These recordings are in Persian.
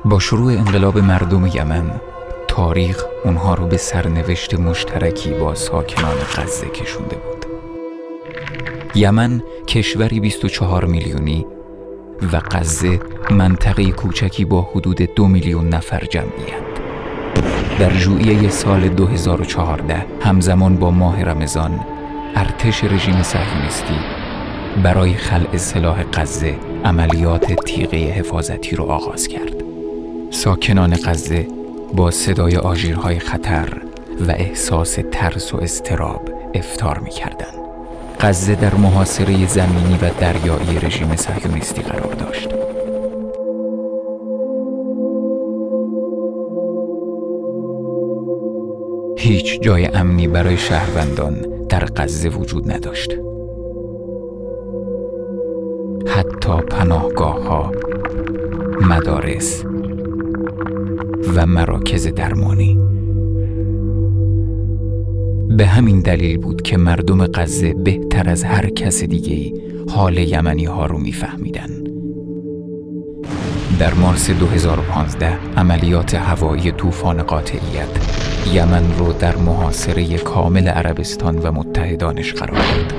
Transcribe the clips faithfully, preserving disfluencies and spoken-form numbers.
با شروع انقلاب مردم یمن، تاریخ اونها رو به سرنوشت مشترکی با ساکنان غزه کشونده بود. یمن کشوری بیست و چهار میلیونی و غزه منطقه کوچکی با حدود دو میلیون نفر جمعیت. در ژوئیه سال دو هزار و چهارده همزمان با ماه رمضان، ارتش رژیم صهیونیستی برای خلع سلاح غزه عملیات تیغه حفاظتی رو آغاز کرد. ساکنان غزه با صدای آژیرهای خطر و احساس ترس و اضطراب افطار می‌کردند. غزه در محاصره زمینی و دریایی رژیم صهیونیستی قرار داشت. هیچ جای امنی برای شهروندان در غزه وجود نداشت. حتی پناهگاه‌ها، مدارس و مراکز درمانی. به همین دلیل بود که مردم غزه بهتر از هر کس دیگه‌ای حال یمنی ها رو میفهمیدن. در مارس دو هزار و پانزده عملیات هوایی طوفان قاطعیت یمن رو در محاصره کامل عربستان و متحدانش قرار داد.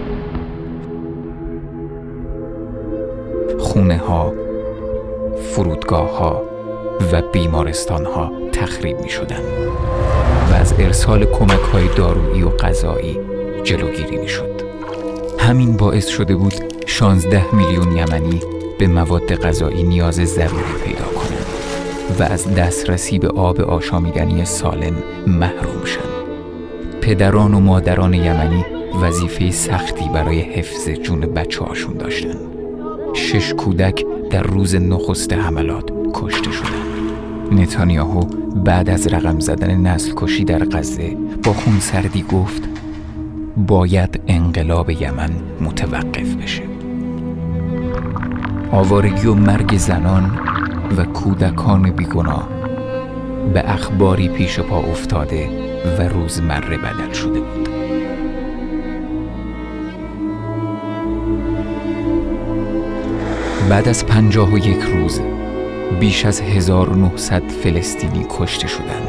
خونه ها، فرودگاه ها و بیمارستان ها تخریب می شدن و از ارسال کمک های دارویی و غذایی جلوگیری می شد. همین باعث شده بود شانزده میلیون یمنی به مواد غذایی نیاز ضروری پیدا کنند و از دسترسی به آب آشامیدنی سالم محروم شدند. پدران و مادران یمنی وظیفه سختی برای حفظ جون بچه هاشون داشتن. شش کودک در روز نخست حملات کشته شدند. نتانیاهو بعد از رقم زدن نسل کشی در غزه با خونسردی گفت باید انقلاب یمن متوقف بشه. آوارگی و مرگ زنان و کودکان بیگناه به اخباری پیش پا افتاده و روزمره بدل شده بود. بعد از پنجاه و یک روز بیش از هزار و نهصد فلسطینی کشته شدند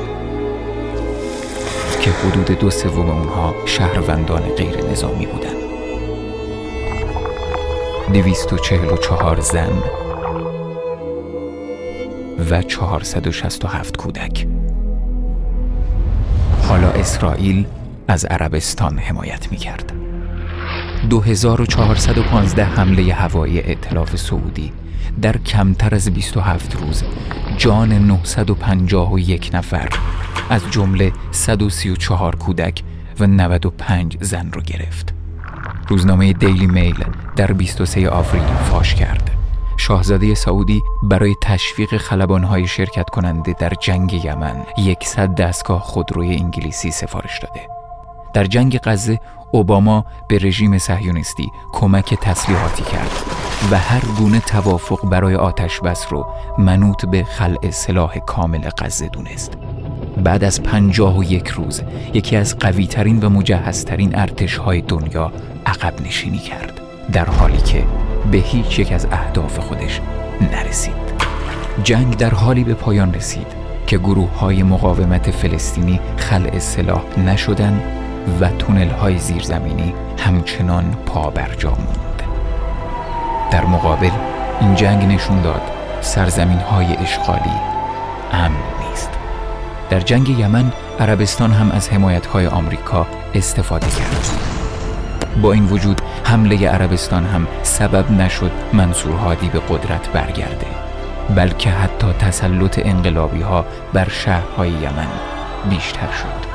که حدود دو سوم اونها شهروندان غیر نظامی بودند. دویست و چهل و چهار زن و چهارصد و شصت و هفت کودک. حالا اسرائیل از عربستان حمایت می‌کرد. دو هزار و چهارصد و پانزده حمله هوایی ائتلاف سعودی در کمتر از بیست و هفت روز جان نهصد و پنجاه و یک نفر از جمله صد و سی و چهار کودک و نود و پنج زن رو گرفت. روزنامه دیلی میل در بیست و سوم آوریل فاش کرد شاهزاده سعودی برای تشویق خلبان‌های شرکت کننده در جنگ یمن صد دستگاه خودروی انگلیسی سفارش داده. در جنگ غزه اوباما به رژیم صهیونیستی کمک تسلیحاتی کرد و هر گونه توافق برای آتش بس رو منوط به خلع سلاح کامل غزه دونست. بعد از پنجاه و یک روز یکی از قوی ترین و مجهزترین ارتش‌های دنیا عقب نشینی کرد، در حالی که به هیچ یک از اهداف خودش نرسید. جنگ در حالی به پایان رسید که گروه‌های مقاومت فلسطینی خلع سلاح نشدند و تونل‌های زیرزمینی همچنان پا برجا موند. در مقابل این جنگ نشون داد سرزمین‌های اشغالی امن نیست. در جنگ یمن عربستان هم از حمایت‌های آمریکا استفاده کرد. با این وجود حمله عربستان هم سبب نشد منصور هادی به قدرت برگرده، بلکه حتی تسلط انقلابی‌ها بر شهرهای یمن بیشتر شد.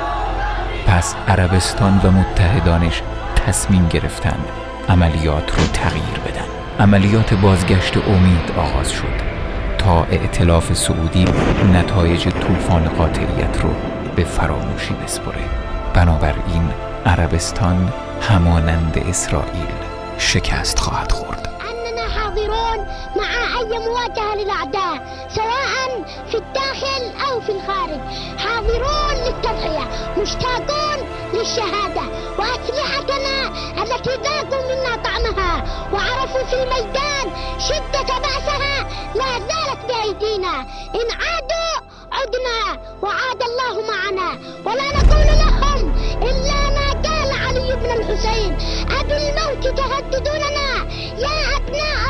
پس عربستان و متحدانش تصمیم گرفتند عملیات رو تغییر بدن. عملیات بازگشت امید آغاز شد تا ائتلاف سعودی نتایج طوفان قاطعیت رو به فراموشی بسپره. بنابراین عربستان همانند اسرائیل شکست خواهد خورد. أننا حاضرون مع أي مواجهة للأعداء سواء في الداخل أو في الخارج، حاضرون للتضحية، مشتاقون للشهادة، وأسلحتنا التي ذاقوا منا طعمها وعرفوا في الميدان شدة بأسها لا زالت بها بأيدينا، إن عادوا عدنا وعاد الله معنا، ولا نقول لهم إلا ما قال علي بن الحسين: أبي الموت تهددوننا يا أبناء